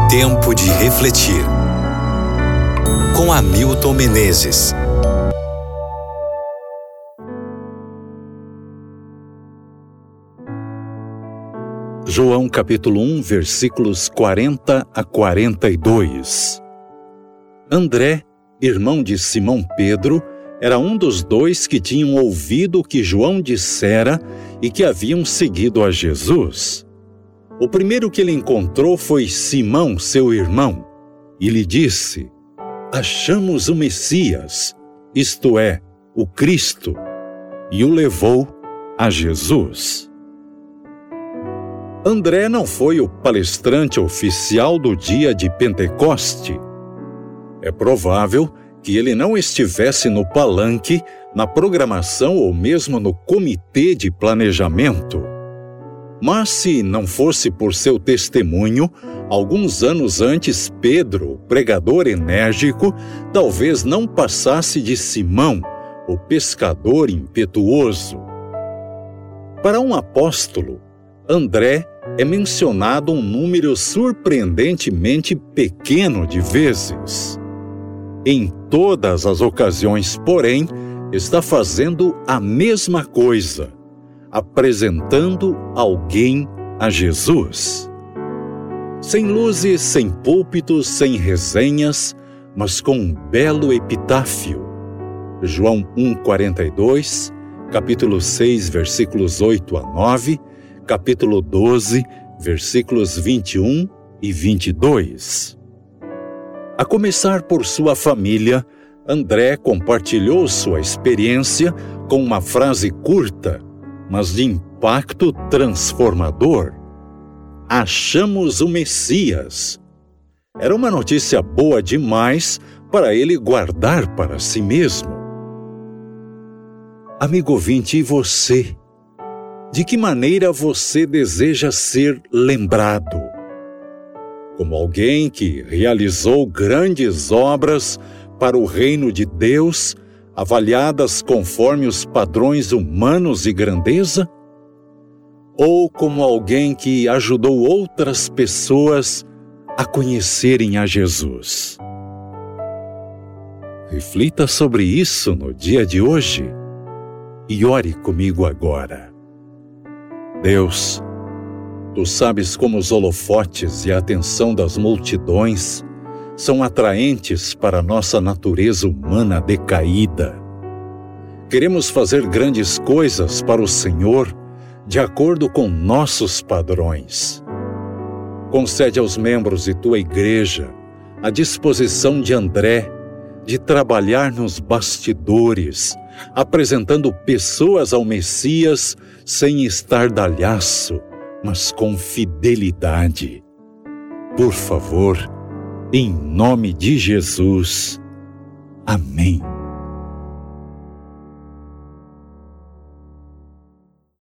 Tempo de refletir. Com Hamilton Menezes. João capítulo 1, versículos 40 a 42. André, irmão de Simão Pedro, era um dos dois que tinham ouvido o que João dissera e que haviam seguido a Jesus. O primeiro que ele encontrou foi Simão, seu irmão, e lhe disse: "Achamos o Messias, isto é, o Cristo", e o levou a Jesus. André não foi o palestrante oficial do dia de Pentecoste. É provável que ele não estivesse no palanque, na programação ou mesmo no comitê de planejamento. Mas se não fosse por seu testemunho, alguns anos antes Pedro, pregador enérgico, talvez não passasse de Simão, o pescador impetuoso. Para um apóstolo, André é mencionado um número surpreendentemente pequeno de vezes. Em todas as ocasiões, porém, está fazendo a mesma coisa, apresentando alguém a Jesus. Sem luzes, sem púlpitos, sem resenhas, mas com um belo epitáfio. João 1,42, capítulo 6, versículos 8 a 9, capítulo 12, versículos 21 e 22. A começar por sua família, André compartilhou sua experiência com uma frase curta, mas de impacto transformador: "Achamos o Messias". Era uma notícia boa demais para ele guardar para si mesmo. Amigo ouvinte, e você? De que maneira você deseja ser lembrado? Como alguém que realizou grandes obras para o reino de Deus, avaliadas conforme os padrões humanos de grandeza? Ou como alguém que ajudou outras pessoas a conhecerem a Jesus? Reflita sobre isso no dia de hoje e ore comigo agora. Deus, Tu sabes como os holofotes e a atenção das multidões são atraentes para a nossa natureza humana decaída. Queremos fazer grandes coisas para o Senhor de acordo com nossos padrões. Concede aos membros de Tua igreja a disposição de André de trabalhar nos bastidores, apresentando pessoas ao Messias sem estardalhaço, mas com fidelidade. Por favor, em nome de Jesus. Amém.